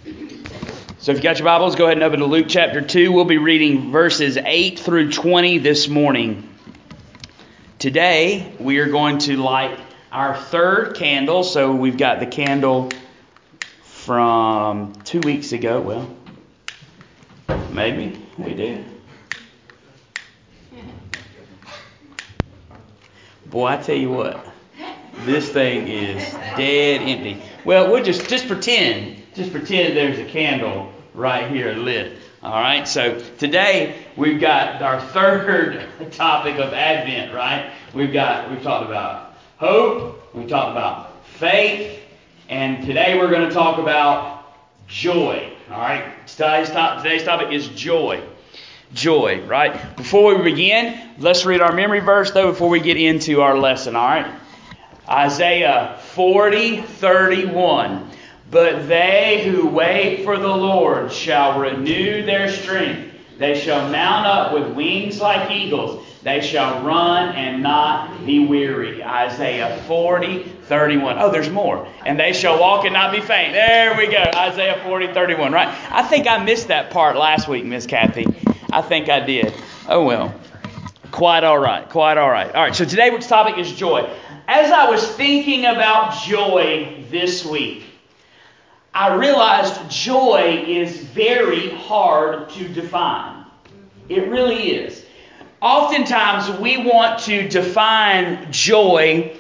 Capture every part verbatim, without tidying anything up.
So if you got your Bibles, go ahead and open to Luke chapter two. We'll be reading verses eight through twenty this morning. Today, we are going to light our third candle. So we've got the candle from two weeks ago. Well, maybe we do. Boy, I tell you what, this thing is dead empty. Well, we'll just, just pretend, just pretend there's a candle right here lit. All right, so today we've got our third topic of Advent, right? We've got, we've talked about hope, we've talked about faith, and today we're going to talk about joy. All right, today's, today's topic is joy. Joy, right? Before we begin, let's read our memory verse, though, before we get into our lesson, all right? Isaiah forty thirty-one. But they who wait for the Lord shall renew their strength. They shall mount up with wings like eagles. They shall run and not be weary. Isaiah forty thirty-one. Oh, there's more. And they shall walk and not be faint. There we go. Isaiah forty thirty-one, right? I think I missed that part last week, Miss Kathy. I think I did. Oh, well. Quite all right. Quite all right. All right, so today's topic is joy. As I was thinking about joy this week, I realized joy is very hard to define. It really is. Oftentimes we want to define joy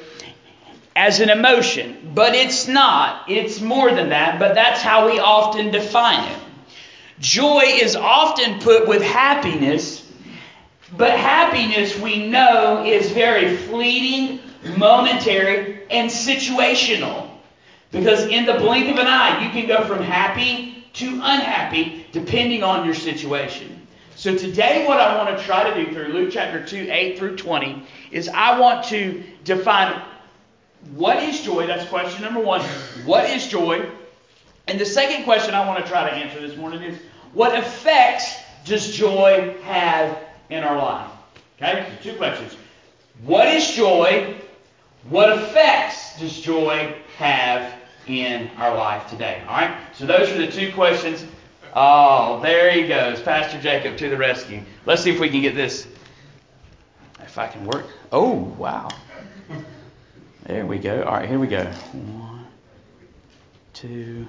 as an emotion, but it's not. It's more than that, but that's how we often define it. Joy is often put with happiness, but happiness we know is very fleeting, momentary, and situational. Because in the blink of an eye, you can go from happy to unhappy depending on your situation. So today what I want to try to do through Luke chapter two, eight through twenty, is I want to define what is joy. That's question number one. What is joy? And the second question I want to try to answer this morning is, what effects does joy have in our life? Okay, so two questions. What is joy? What effects does joy have in our life today? All right, so those are the two questions. Oh, there he goes, Pastor Jacob to the rescue. Let's see if we can get this, if I can work. Oh, wow. There we go. All right, here we go. One, two,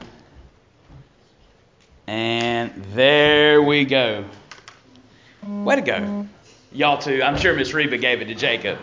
and there we go. Way to go. Y'all too. I'm sure Miss Reba gave it to Jacob.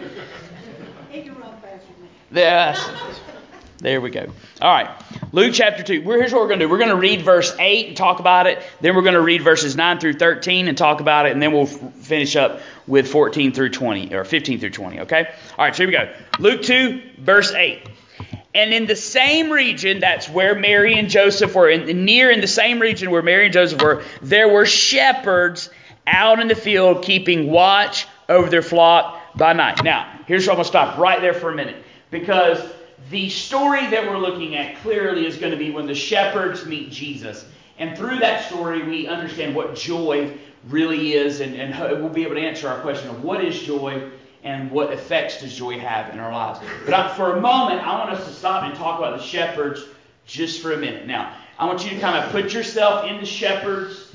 Yes. There we go. All right. Luke chapter two. Here's what we're going to do. We're going to read verse eight and talk about it. Then we're going to read verses nine through thirteen and talk about it. And then we'll f- finish up with fourteen through twenty, or fifteen through twenty. Okay? All right. So here we go. Luke two, verse eight. And in the same region, that's where Mary and Joseph were, in, near in the same region where Mary and Joseph were, there were shepherds out in the field keeping watch over their flock by night. Now, here's where I'm going to stop right there for a minute. Because the story that we're looking at clearly is going to be when the shepherds meet Jesus. And through that story, we understand what joy really is. And, and we'll be able to answer our question of what is joy and what effects does joy have in our lives. But I, for a moment, I want us to stop and talk about the shepherds just for a minute. Now, I want you to kind of put yourself in the shepherd's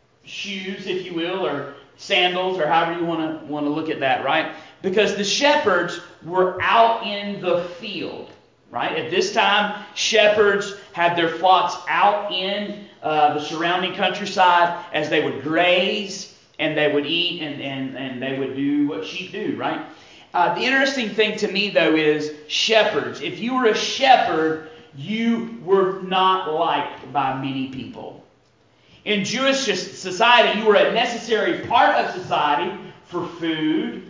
shoes, if you will, or sandals, or however you want to want to look at that, right? Because the shepherds were out in the field, right? At this time, shepherds had their flocks out in uh, the surrounding countryside as they would graze and they would eat and, and, and they would do what sheep do, right? Uh, the interesting thing to me, though, is shepherds. If you were a shepherd, you were not liked by many people. In Jewish society, you were a necessary part of society for food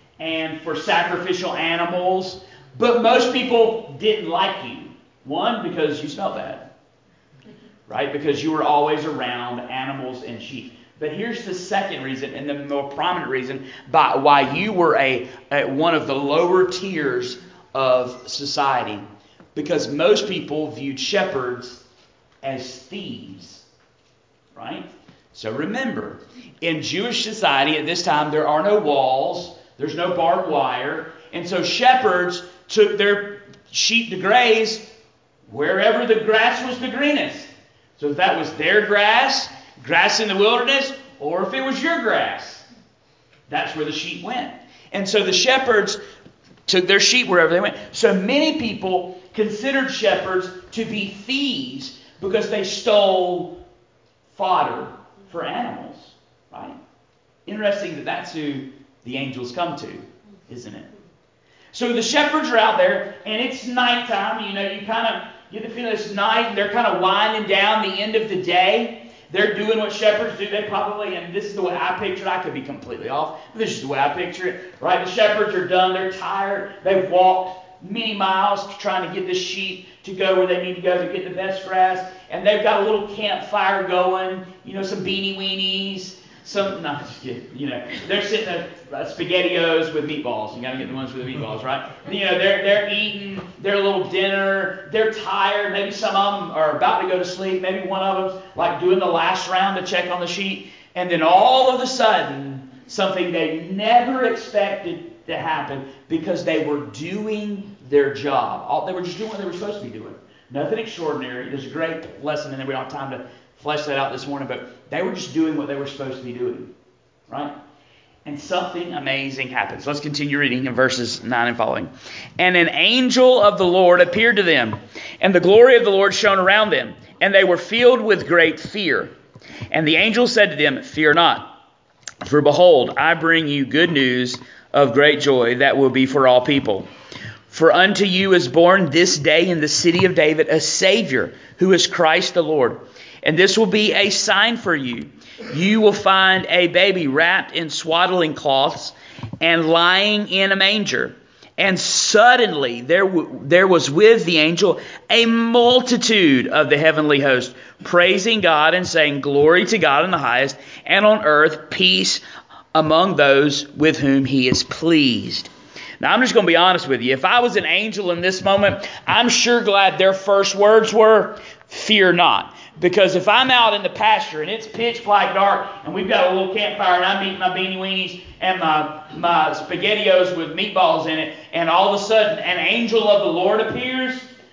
and for sacrificial animals, but most people didn't like you. One, because you smelled bad, right? Because you were always around animals and sheep. But here's the second reason, and the more prominent reason, by why you were a, a one of the lower tiers of society. Because most people viewed shepherds as thieves, right? So remember, in Jewish society at this time, there are no walls. There's no barbed wire. And so shepherds took their sheep to graze wherever the grass was the greenest. So if that was their grass, grass in the wilderness, or if it was your grass, that's where the sheep went. And so the shepherds took their sheep wherever they went. So many people considered shepherds to be thieves because they stole fodder for animals, right? Interesting that that's who the angels come to, isn't it? So the shepherds are out there, and it's nighttime. You know, you kind of get the feeling it's night, and they're kind of winding down the end of the day. They're doing what shepherds do. They probably, and this is the way I picture it. I could be completely off, but this is the way I picture it. Right? The shepherds are done. They're tired. They've walked many miles trying to get the sheep to go where they need to go to get the best grass. And they've got a little campfire going. You know, some beanie weenies. Some, no, just kidding. You know, they're sitting there, uh, SpaghettiOs with meatballs. You got to get the ones with the meatballs, right? You know, they're they're eating their little dinner. They're tired. Maybe some of them are about to go to sleep. Maybe one of them's like doing the last round to check on the sheep. And then all of a sudden, something they never expected to happen because they were doing their job. All, they were just doing what they were supposed to be doing. Nothing extraordinary. There's a great lesson in there. We don't have time to flesh that out this morning, but they were just doing what they were supposed to be doing, right? And something amazing happens. Let's continue reading in verses nine and following. And an angel of the Lord appeared to them, and the glory of the Lord shone around them, and they were filled with great fear. And the angel said to them, "Fear not, for behold, I bring you good news of great joy that will be for all people. For unto you is born this day in the city of David a Savior, who is Christ the Lord. And this will be a sign for you. You will find a baby wrapped in swaddling cloths and lying in a manger." And suddenly there, w- there was with the angel a multitude of the heavenly host, praising God and saying, "Glory to God in the highest, and on earth peace among those with whom he is pleased." Now, I'm just going to be honest with you. If I was an angel in this moment, I'm sure glad their first words were, "Fear not." Because if I'm out in the pasture and it's pitch black dark and we've got a little campfire and I'm eating my beanie weenies and my, my SpaghettiOs with meatballs in it, and all of a sudden an angel of the Lord appears,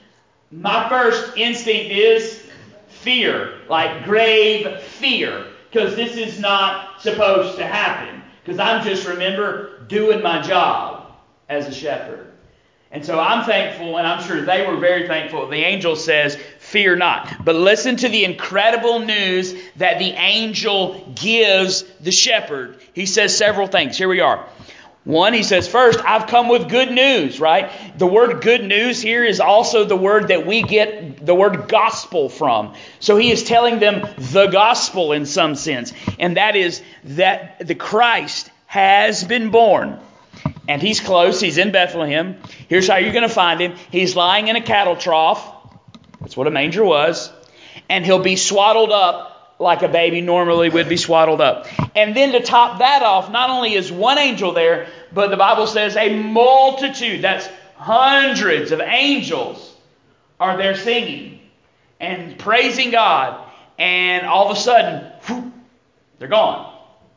my first instinct is fear, like grave fear. Because this is not supposed to happen. Because I'm just, remember, doing my job as a shepherd. And so I'm thankful, and I'm sure they were very thankful. The angel says, "Fear not." But listen to the incredible news that the angel gives the shepherd. He says several things. Here we are. One, he says, first, I've come with good news, right? The word good news here is also the word that we get the word gospel from. So he is telling them the gospel in some sense. And that is that the Christ has been born. And he's close. He's in Bethlehem. Here's how you're going to find him. He's lying in a cattle trough. That's what a manger was. And he'll be swaddled up like a baby normally would be swaddled up. And then to top that off, not only is one angel there, but the Bible says a multitude, that's hundreds of angels, are there singing and praising God. And all of a sudden, whoop, they're gone.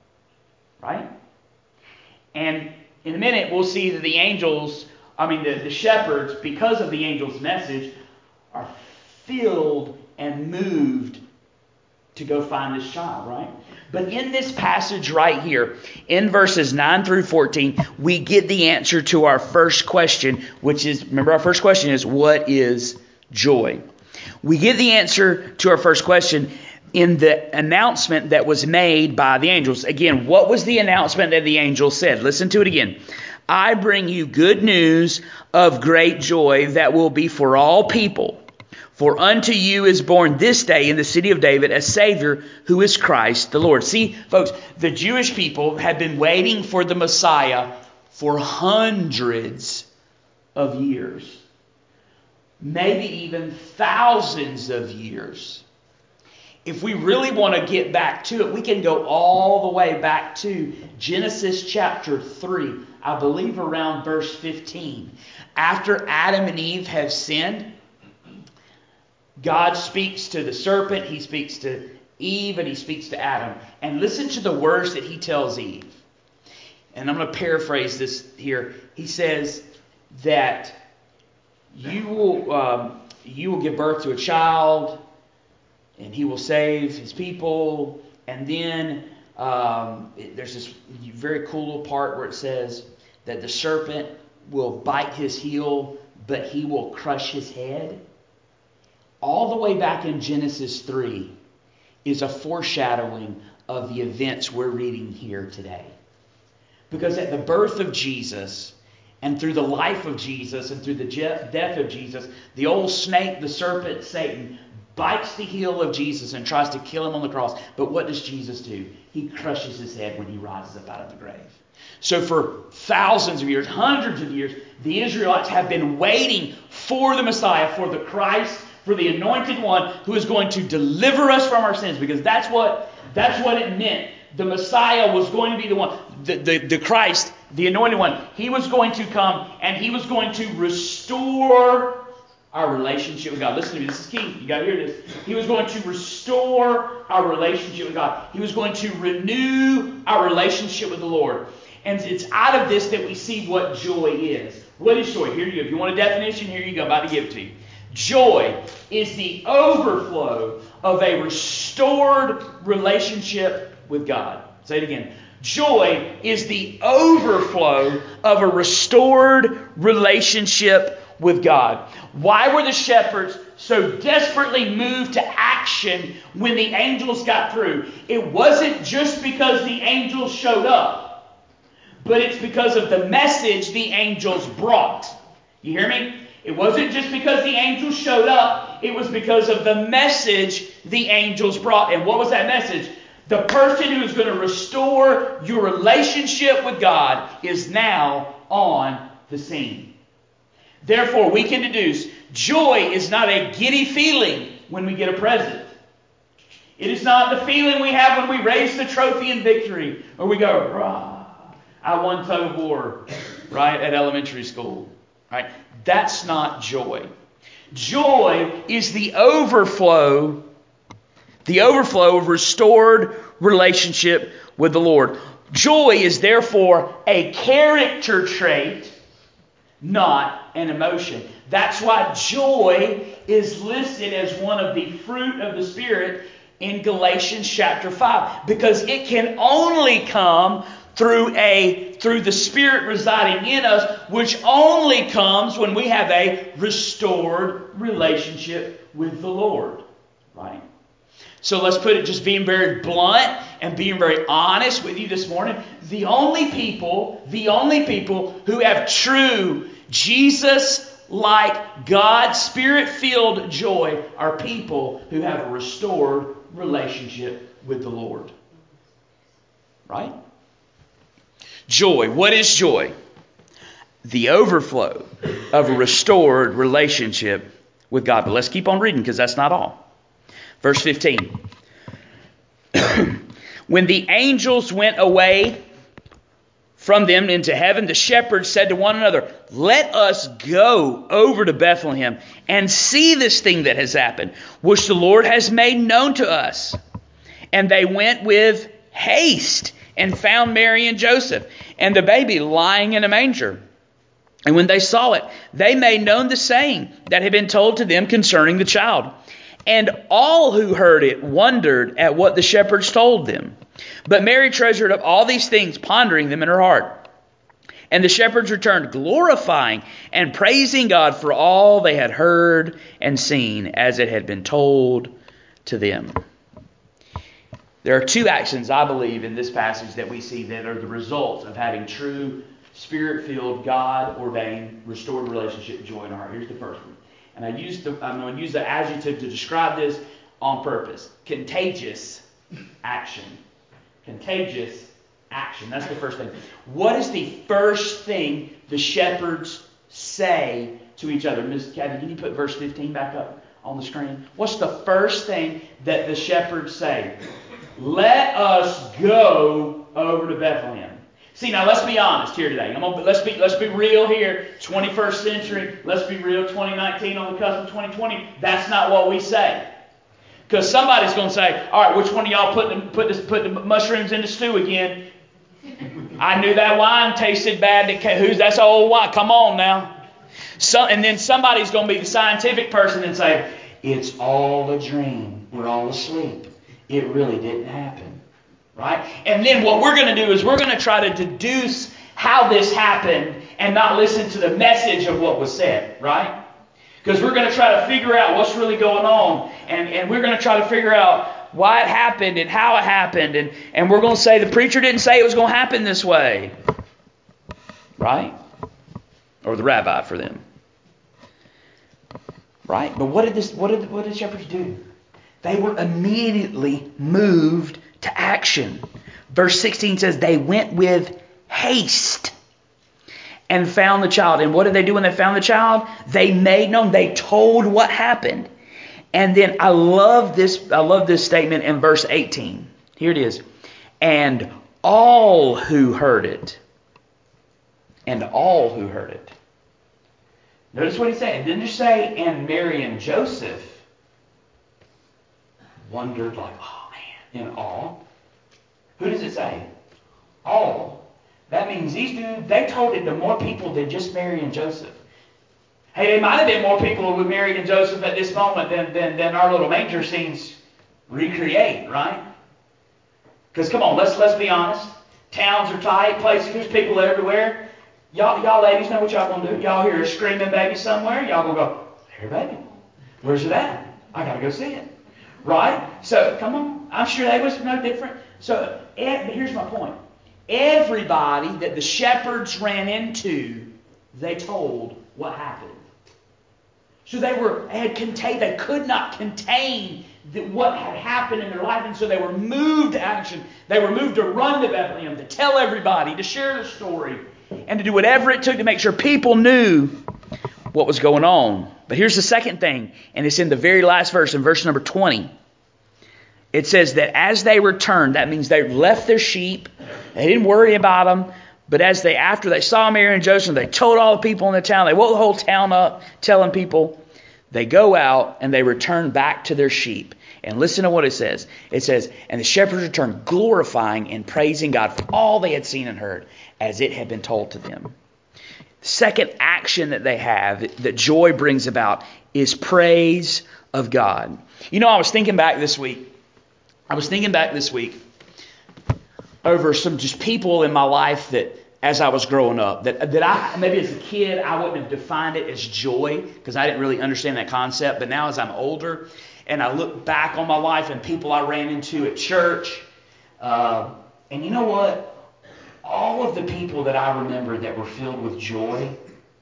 Right? And in a minute, we'll see that the angels, I mean the, the shepherds, because of the angel's message, are filled and moved to go find this child, right? But in this passage right here, in verses nine through fourteen, we get the answer to our first question, which is, remember our first question is, what is joy? We get the answer to our first question in the announcement that was made by the angels. Again, what was the announcement that the angels said? Listen to it again. "I bring you good news of great joy that will be for all people. For unto you is born this day in the city of David a Savior, who is Christ the Lord." See, folks, the Jewish people had been waiting for the Messiah for hundreds of years. Maybe even thousands of years. If we really want to get back to it, we can go all the way back to Genesis chapter three, I believe around verse fifteen. After Adam and Eve have sinned, God speaks to the serpent, he speaks to Eve, and he speaks to Adam. And listen to the words that he tells Eve. And I'm going to paraphrase this here. He says that you will, um, you will give birth to a child, and he will save his people. And then um, it, there's this very cool little part where it says that the serpent will bite his heel, but he will crush his head. All the way back in Genesis three is a foreshadowing of the events we're reading here today. Because at the birth of Jesus, and through the life of Jesus, and through the je- death of Jesus, the old snake, the serpent, Satan, bites the heel of Jesus and tries to kill him on the cross. But what does Jesus do? He crushes his head when he rises up out of the grave. So for thousands of years, hundreds of years, the Israelites have been waiting for the Messiah, for the Christ, for the anointed one who is going to deliver us from our sins. Because that's what, that's what it meant. The Messiah was going to be the one, the, the, the Christ, the anointed one. He was going to come and he was going to restore our relationship with God. Listen to me, this is key. You got to hear this. He was going to restore our relationship with God. He was going to renew our relationship with the Lord. And it's out of this that we see what joy is. What is joy? Here you go. If you want a definition, here you go. I'm about to give it to you. Joy is the overflow of a restored relationship with God. Say it again. Joy is the overflow of a restored relationship with God. Why were the shepherds so desperately moved to action when the angels got through? It wasn't just because the angels showed up, but it's because of the message the angels brought. You hear me? It wasn't just because the angels showed up. It was because of the message the angels brought. And what was that message? The person who is going to restore your relationship with God is now on the scene. Therefore, we can deduce joy is not a giddy feeling when we get a present. It is not the feeling we have when we raise the trophy in victory, or we go, rah, I won tug of war, right, at elementary school. Right? That's not joy. Joy is the overflow, the overflow of restored relationship with the Lord. Joy is therefore a character trait, not an emotion. That's why joy is listed as one of the fruit of the Spirit in Galatians chapter five. Because it can only come through a through the Spirit residing in us, which only comes when we have a restored relationship with the Lord. Right? So let's put it, just being very blunt and being very honest with you this morning. The only people, the only people who have true Jesus-like, God, Spirit-filled joy are people who have a restored relationship with the Lord. Right? Joy. What is joy? The overflow of a restored relationship with God. But let's keep on reading because that's not all. Verse fifteen. When the angels went away from them into heaven, the shepherds said to one another, "Let us go over to Bethlehem and see this thing that has happened, which the Lord has made known to us." And they went with haste and found Mary and Joseph and the baby lying in a manger. And when they saw it, they made known the saying that had been told to them concerning the child. And all who heard it wondered at what the shepherds told them. But Mary treasured up all these things, pondering them in her heart. And the shepherds returned, glorifying and praising God for all they had heard and seen, as it had been told to them. There are two actions, I believe, in this passage that we see that are the result of having true, Spirit-filled, God-ordained, restored relationship joy in our heart. Here's the first one. And I use the, I'm going to use the adjective to describe this on purpose. Contagious action. Contagious action. That's the first thing. What is the first thing the shepherds say to each other? Miss Kathy, can you put verse fifteen back up on the screen? What's the first thing that the shepherds say? Let us go over to Bethlehem. See, now let's be honest here today. I'm gonna, let's be let's be real here. twenty-first century. Let's be real. twenty nineteen on the cusp of twenty twenty. That's not what we say. Because somebody's going to say, all right, which one of y'all put the, put, this, put the mushrooms in the stew again? I knew that wine tasted bad. Who's that's old wine? Come on now. So, and then somebody's going to be the scientific person and say, it's all a dream. we're all asleep. It really didn't happen. Right? And then what we're going to do is we're going to try to deduce how this happened and not listen to the message of what was said. Right? Because we're going to try to figure out what's really going on. And, and we're going to try to figure out why it happened and how it happened. And, and we're going to say the preacher didn't say it was going to happen this way. Right? Or the rabbi for them. Right? But what did this what did what did shepherds do? They were immediately moved to action. Verse sixteen says they went with haste and found the child. And what did they do when they found the child? They made known, they told what happened. And then I love this, I love this statement in verse eighteen. Here it is. And all who heard it. And all who heard it. Notice what he said. It didn't just say, and Mary and Joseph wondered like, oh man, in awe. Who does it say? All. That means these dudes, they told it to more people than just Mary and Joseph. Hey, there might have been more people with Mary and Joseph at this moment than, than, than our little manger scenes recreate, right? Because come on, let's let's be honest. Towns are tight, places, there's people everywhere. Y'all, y'all ladies know what y'all gonna do. Y'all hear a screaming baby somewhere, y'all gonna go, here, baby. Where's it at? I gotta go see it. Right? So, come on. I'm sure they was no different. So, here's my point. Everybody that the shepherds ran into, they told what happened. So they were, they had contained, they could not contain the, what had happened in their life, and so they were moved to action. They were moved to run to Bethlehem, to tell everybody, to share the story, and to do whatever it took to make sure people knew what was going on. But here's the second thing, and it's in the very last verse, in verse number twenty. It says that as they returned, that means they left their sheep, they didn't worry about them, but as they, after they saw Mary and Joseph, they told all the people in the town, they woke the whole town up, telling people, they go out and they return back to their sheep. And listen to what it says. It says, and the shepherds returned glorifying and praising God for all they had seen and heard, as it had been told to them. The second action that they have, that joy brings about, is praise of God. You know, I was thinking back this week. I was thinking back this week over some just people in my life that, as I was growing up, that that I maybe as a kid I wouldn't have defined it as joy because I didn't really understand that concept. But now as I'm older and I look back on my life and people I ran into at church, uh, and you know what? All of the people that I remember that were filled with joy,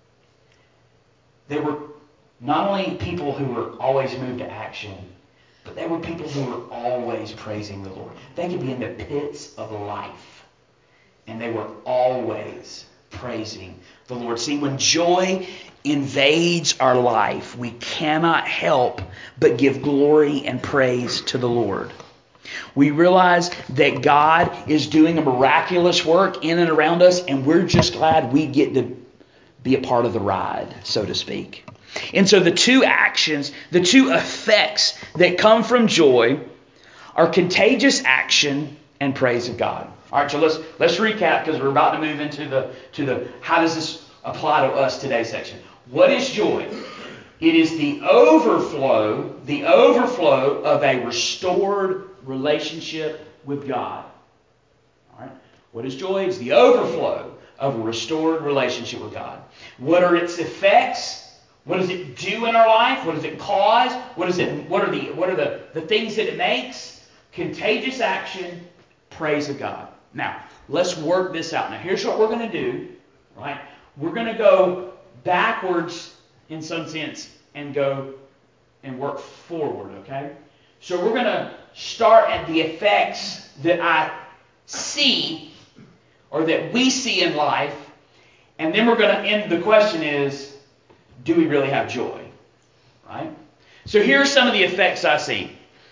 they were not only people who were always moved to action, but they were people who were always praising the Lord. They could be in the pits of life, and they were always praising the Lord. See, when joy invades our life, we cannot help but give glory and praise to the Lord. We realize that God is doing a miraculous work in and around us, and we're just glad we get to be a part of the ride, so to speak. And so the two actions, the two effects that come from joy are contagious action and praise of God. All right, so let's let's recap because we're about to move into the to the how does this apply to us today section. What is joy? It is the overflow, the overflow of a restored relationship with God. All right. What is joy? It's the overflow of a restored relationship with God. What are its effects? What does it do in our life? What does it cause? What is it? What are the what are the, the things that it makes? Contagious action, praise of God. Now, let's work this out. Now, here's what we're going to do. Right? We're going to go backwards in some sense and go and work forward. Okay? So we're going to start at the effects that I see or that we see in life, and then we're going to end. The question is, do we really have joy? Right? So here are some of the effects I see.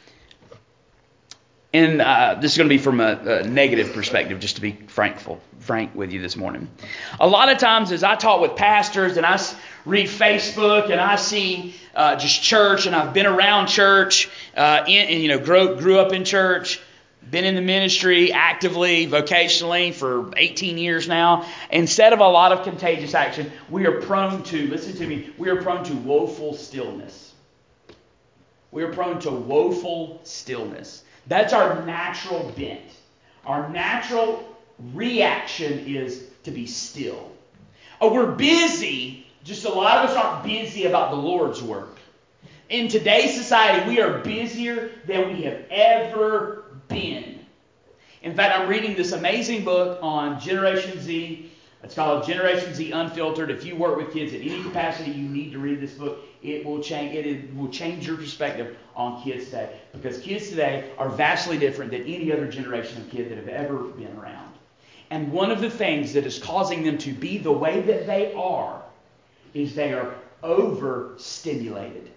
And uh, this is going to be from a, a negative perspective, just to be frankful, frank with you this morning. A lot of times as I talk with pastors and I read Facebook and I see uh, just church, and I've been around church, uh, in, and, you know, grew, grew up in church, been in the ministry actively, vocationally for eighteen years now. Instead of a lot of contagious action, we are prone to, listen to me, we are prone to woeful stillness. We are prone to woeful stillness. That's our natural bent. Our natural reaction is to be still. Oh, we're busy. Just a lot of us aren't busy about the Lord's work. In today's society, we are busier than we have ever been. In fact, I'm reading this amazing book on Generation Z. It's called Generation Z Unfiltered. If you work with kids in any capacity, you need to read this book. It will change. It will change your perspective on kids today, because kids today are vastly different than any other generation of kids that have ever been around. And one of the things that is causing them to be the way that they are is they are overstimulated.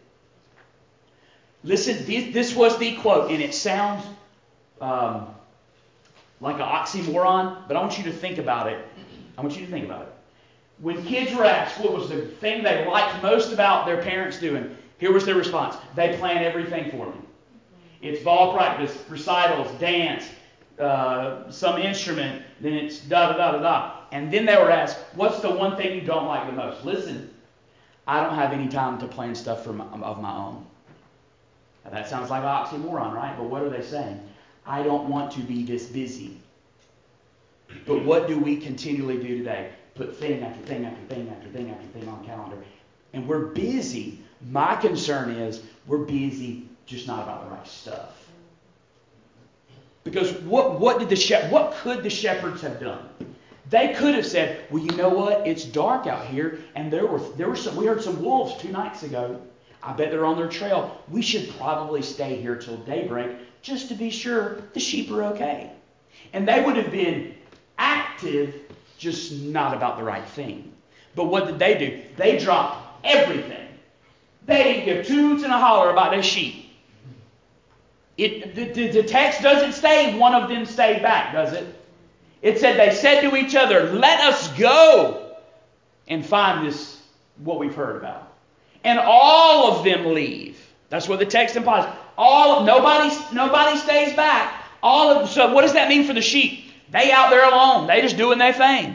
Listen, this was the quote, and it sounds um, like an oxymoron, but I want you to think about it. I want you to think about it. When kids were asked what was the thing they liked most about their parents doing, here was their response. They plan everything for me. It's ball practice, recitals, dance, uh, some instrument, then it's da-da-da-da-da. And then they were asked, what's the one thing you don't like the most? Listen, I don't have any time to plan stuff for my, of my own. Now, that sounds like an oxymoron, right? But what are they saying? I don't want to be this busy. But what do we continually do today? Put thing after thing after thing after thing after thing on calendar. And we're busy. My concern is we're busy, just not about the right stuff. Because what what did the shep- what could the shepherds have done? They could have said, well, you know what? It's dark out here, and there were there were some we heard some wolves two nights ago. I bet they're on their trail. We should probably stay here till daybreak just to be sure the sheep are okay. And they would have been active, just not about the right thing. But what did they do? They dropped everything. They didn't give toots and a holler about their sheep. It, the, the, the text doesn't say one of them stayed back, does it? It said they said to each other, let us go and find this, what we've heard about. And all of them leave. That's what the text implies. All nobody, nobody stays back. All of so what does that mean for the sheep? They out there alone. They just doing their thing.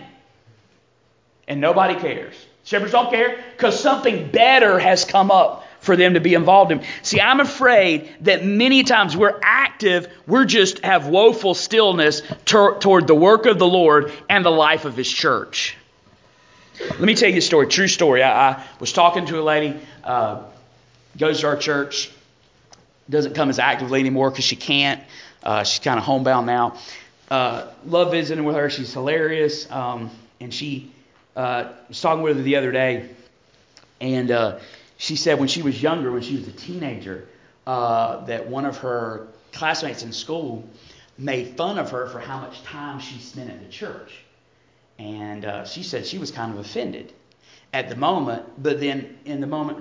And nobody cares. Shepherds don't care because something better has come up for them to be involved in. See, I'm afraid that many times we're active, we're just have woeful stillness tor- toward the work of the Lord and the life of His church. Let me tell you a story, true story. I, I was talking to a lady, uh, goes to our church, doesn't come as actively anymore because she can't. Uh, she's kind of homebound now. Uh, love visiting with her. She's hilarious. Um, and she uh, was talking with her the other day. And uh, she said when she was younger, when she was a teenager, uh, that one of her classmates in school made fun of her for how much time she spent at the church. And uh, she said she was kind of offended at the moment. But then in the moment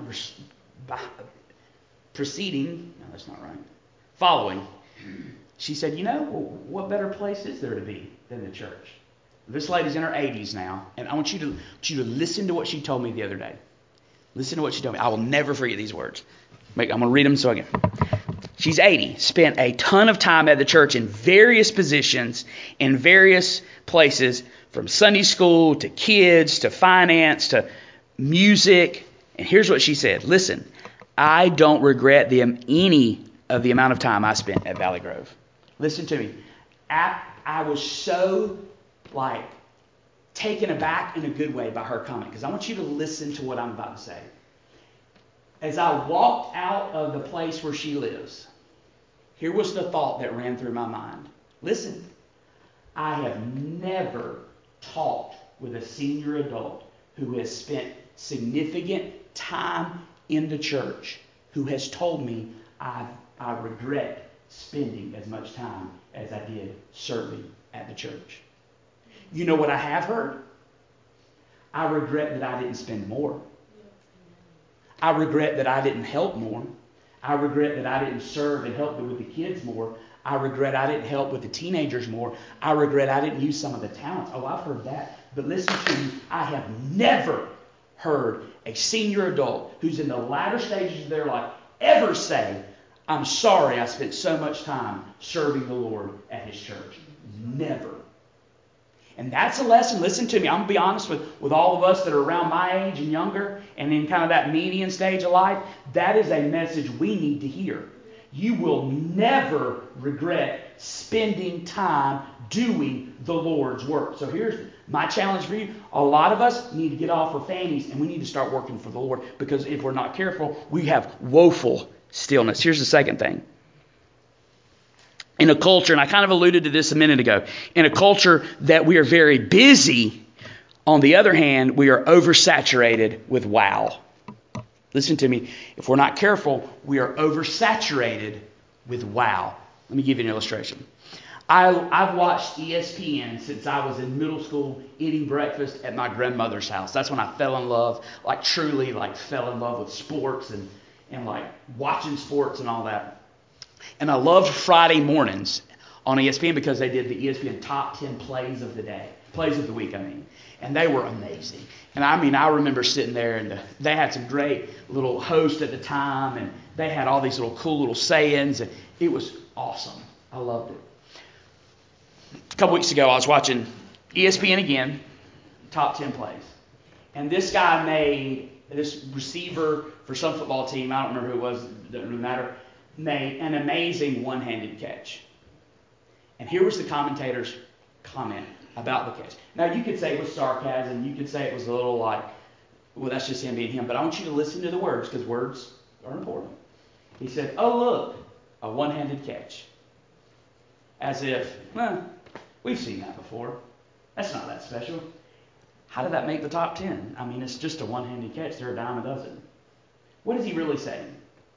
preceding, no, that's not right, following, she said, you know, what better place is there to be than the church? This lady's in her eighties now, and I want you to, want you to listen to what she told me the other day. Listen to what she told me. I will never forget these words. I'm going to read them so I can. She's eighty, spent a ton of time at the church in various positions, in various places, from Sunday school to kids to finance to music. And here's what she said. Listen, I don't regret the any of the amount of time I spent at Valley Grove. Listen to me. I, I was so, like, taken aback in a good way by her comment, because I want you to listen to what I'm about to say. As I walked out of the place where she lives, here was the thought that ran through my mind. Listen, I have never talked with a senior adult who has spent significant time in the church who has told me I, I regret spending as much time as I did serving at the church. You know what I have heard? I regret that I didn't spend more. I regret that I didn't help more. I regret that I didn't serve and help with the kids more. I regret I didn't help with the teenagers more. I regret I didn't use some of the talents. Oh, I've heard that. But listen to me, I have never heard a senior adult who's in the latter stages of their life ever say, I'm sorry I spent so much time serving the Lord at His church. Never. And that's a lesson. Listen to me. I'm going to be honest with, with all of us that are around my age and younger and in kind of that median stage of life. That is a message we need to hear. You will never regret spending time doing the Lord's work. So here's my challenge for you. A lot of us need to get off our fannies and we need to start working for the Lord, because if we're not careful, we have woeful stillness. Here's the second thing. In a culture, and I kind of alluded to this a minute ago, in a culture that we are very busy, on the other hand, we are oversaturated with wow. Listen to me. If we're not careful, we are oversaturated with wow. Let me give you an illustration. I, I've watched E S P N since I was in middle school, eating breakfast at my grandmother's house. That's when I fell in love, like truly like fell in love with sports and, and like watching sports and all that. And I loved Friday mornings on E S P N because they did the E S P N top ten plays of the day, plays of the week, I mean. And they were amazing. And I mean, I remember sitting there, and the, they had some great little hosts at the time, and they had all these little cool little sayings, and it was awesome. I loved it. A couple weeks ago, I was watching E S P N again, top ten plays. And this guy made, this receiver for some football team, I don't remember who it was, doesn't really matter, made an amazing one-handed catch. And here was the commentator's comment about the catch. Now, you could say it was sarcasm. You could say it was a little like, well, that's just him being him. But I want you to listen to the words, because words are important. He said, oh, look, a one-handed catch. As if, well, we've seen that before. That's not that special. How did that make the top ten? I mean, it's just a one-handed catch. They're a dime a dozen. What is he really saying?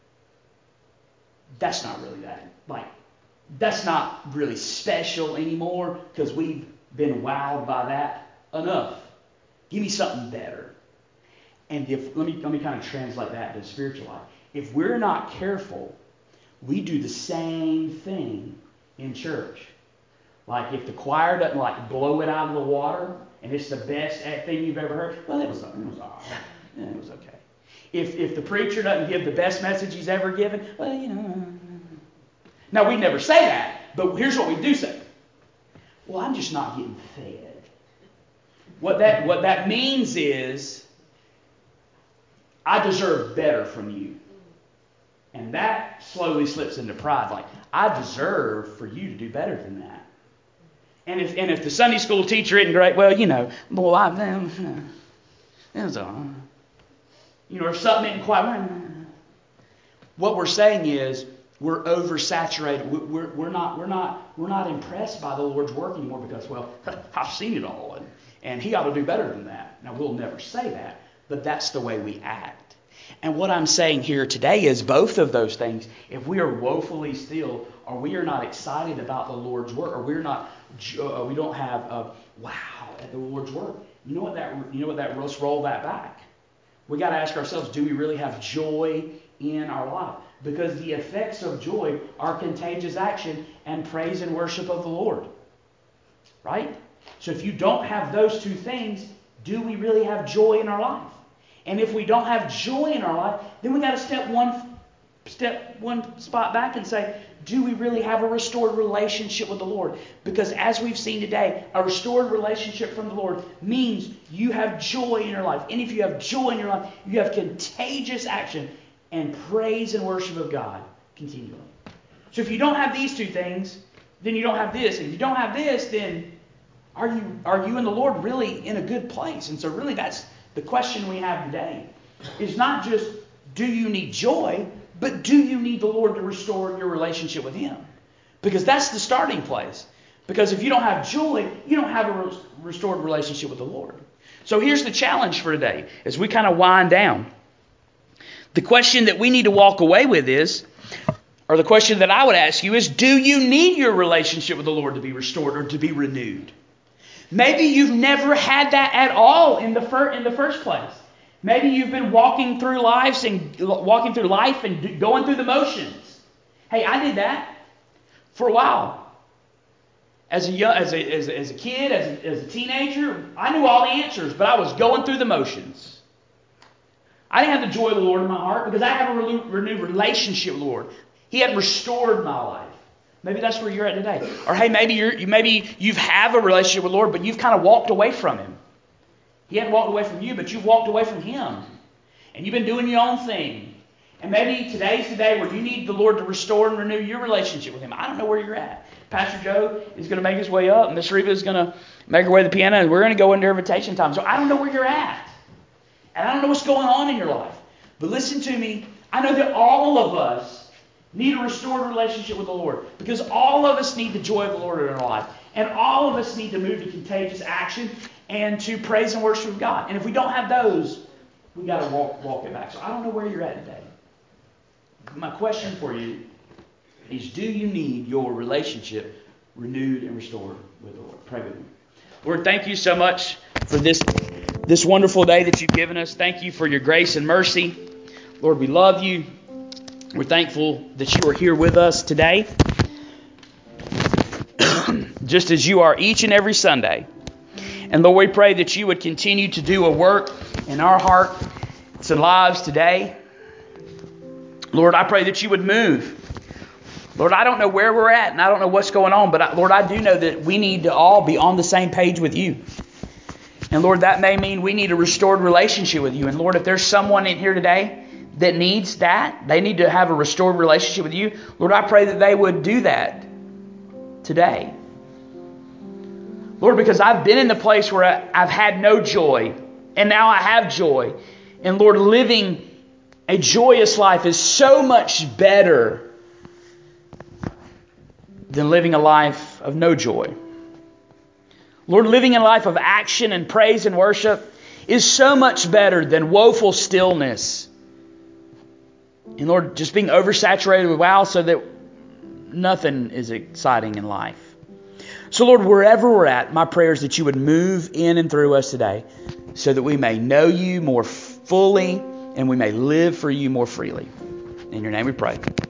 That's not really that. Like, that's not really special anymore, because we've been wowed by that enough. Give me something better. And if let me let me kind of translate that to spiritual life. If we're not careful, we do the same thing in church. Like if the choir doesn't like blow it out of the water and it's the best thing you've ever heard, well, it was it was all right. Yeah, it was okay. If if the preacher doesn't give the best message he's ever given, well, you know. Now, we never say that, but here's what we do say. Well, I'm just not getting fed. What that what that means is, I deserve better from you. And that slowly slips into pride. Like, I deserve for you to do better than that. And if and if the Sunday school teacher isn't great, well, you know, boy, I them, it was all, you know, or something isn't quite. What we're saying is, we're oversaturated. We're, we're not we're not we're not impressed by the Lord's work anymore because, well, I've seen it all, and, and He ought to do better than that. Now, we'll never say that, but that's the way we act. And what I'm saying here today is both of those things. If we are woefully still, or we are not excited about the Lord's work, or we're not uh, we don't have a wow at the Lord's work, you know what that you know what that let's roll that back. We got to ask ourselves: do we really have joy in our life? Because the effects of joy are contagious action and praise and worship of the Lord. Right? So if you don't have those two things, do we really have joy in our life? And if we don't have joy in our life, then we got to step one step one spot back and say, do we really have a restored relationship with the Lord? Because as we've seen today, a restored relationship from the Lord means you have joy in your life. And if you have joy in your life, you have contagious action and praise and worship of God continually. So if you don't have these two things, then you don't have this. And if you don't have this, then are you are you and the Lord really in a good place? And so really that's the question we have today. Is not just do you need joy, but do you need the Lord to restore your relationship with Him? Because that's the starting place. Because if you don't have joy, you don't have a restored relationship with the Lord. So here's the challenge for today as we kind of wind down. The question that we need to walk away with is, or the question that I would ask you is, do you need your relationship with the Lord to be restored or to be renewed? Maybe you've never had that at all in the fir- in the first place. Maybe you've been walking through lives and walking through life and going through the motions. Hey, I did that for a while. As a young, as a, as a, as a kid, as a, as a teenager, I knew all the answers, but I was going through the motions. I didn't have the joy of the Lord in my heart because I have a renewed relationship with the Lord. He had restored my life. Maybe that's where you're at today. Or hey, maybe you're you maybe you have a relationship with the Lord, but you've kind of walked away from Him. He hadn't walked away from you, but you've walked away from Him. And you've been doing your own thing. And maybe today's the day where you need the Lord to restore and renew your relationship with Him. I don't know where you're at. Pastor Joe is going to make his way up. Miss Reva is going to make her way to the piano. And we're going to go into invitation time. So I don't know where you're at. And I don't know what's going on in your life. But listen to me. I know that all of us need a restored relationship with the Lord. Because all of us need the joy of the Lord in our life. And all of us need to move to contagious action and to praise and worship God. And if we don't have those, we got to walk, walk it back. So I don't know where you're at today. My question for you is, do you need your relationship renewed and restored with the Lord? Pray with me. Lord, thank you so much for this, this wonderful day that you've given us. Thank you for your grace and mercy. Lord, we love you. We're thankful that you are here with us today, just as you are each and every Sunday. And Lord, we pray that you would continue to do a work in our hearts and lives today. Lord, I pray that you would move. Lord, I don't know where we're at and I don't know what's going on, but I, Lord, I do know that we need to all be on the same page with you. And Lord, that may mean we need a restored relationship with you. And Lord, if there's someone in here today that needs that, they need to have a restored relationship with you, Lord, I pray that they would do that today. Lord, because I've been in the place where I, I've had no joy, and now I have joy. And Lord, living a joyous life is so much better than living a life of no joy. Lord, living a life of action and praise and worship is so much better than woeful stillness. And Lord, just being oversaturated with wow so that nothing is exciting in life. So Lord, wherever we're at, my prayer is that you would move in and through us today so that we may know you more fully and we may live for you more freely. In your name we pray.